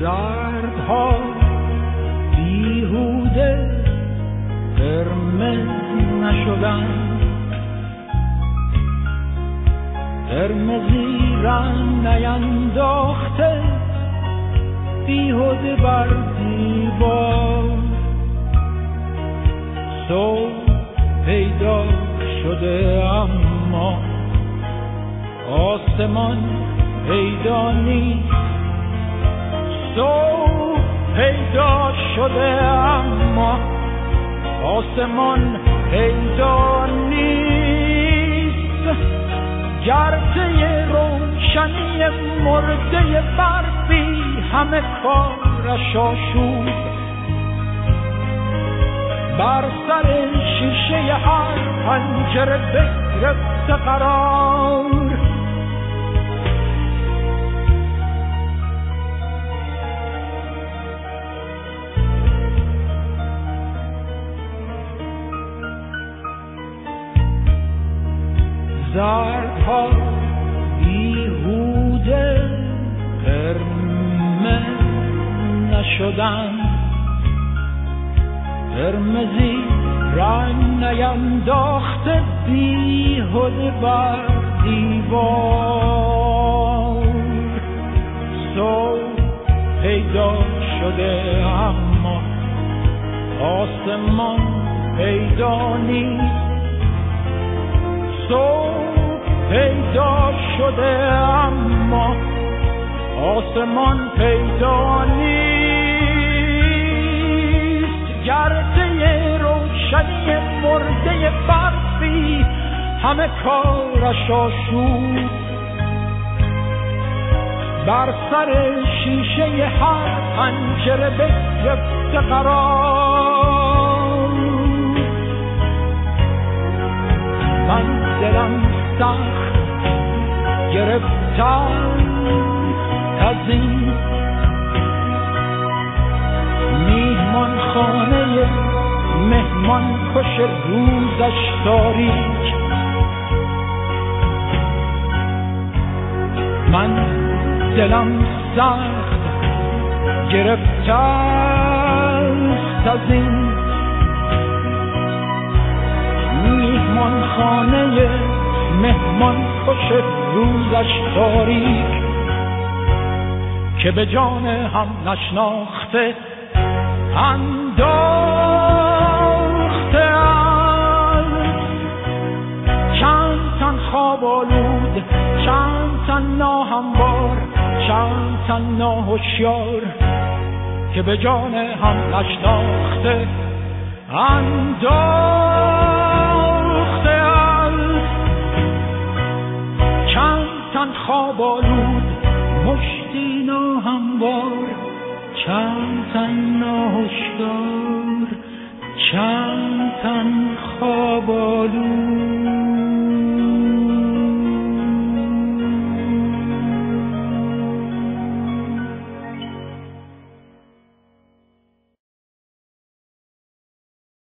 دردها بیهوده قرمز نشدن، قرمزی رنگ نینداخته بیهوده بر دیوار. صبح پیدا شده اما آسمان پیدا نیست. صبح پیدا شده اما آسمان پیدا نیست. گرده روشنی مرده برفی همه کارش آشوب، بر سر شیشه هر پنجره بگرفته قرار. زردها بیهوده قرمز نشدن، قرمزی رنگ نینداخته بیهوده بر دیوار. صبح پیدا شده اما آسمان پیدا نیست. صبح پیدا شده اما آسمان پیدا نیست. گرده روشنی مرده برفی همه کارش آشوب، بر سر شیشه هر پنجره بگرفته قرار. من دلم سخت گرفتم از این میهمان خانه مهمان کش روزش تاریک. من دلم سخت گرفتم از این میهمان خانه مهمان کش روزش تاریک، که به جان هم نشناخته انداخته است. چند تن خواب آلود، چند تن ناهموار، چند تن ناهوشیار، که به جان هم نشناخته انداخته است. چند تن خواب آلود، مشتی ناهموار، چند تن ناهوشیار، چند تن خواب آلود.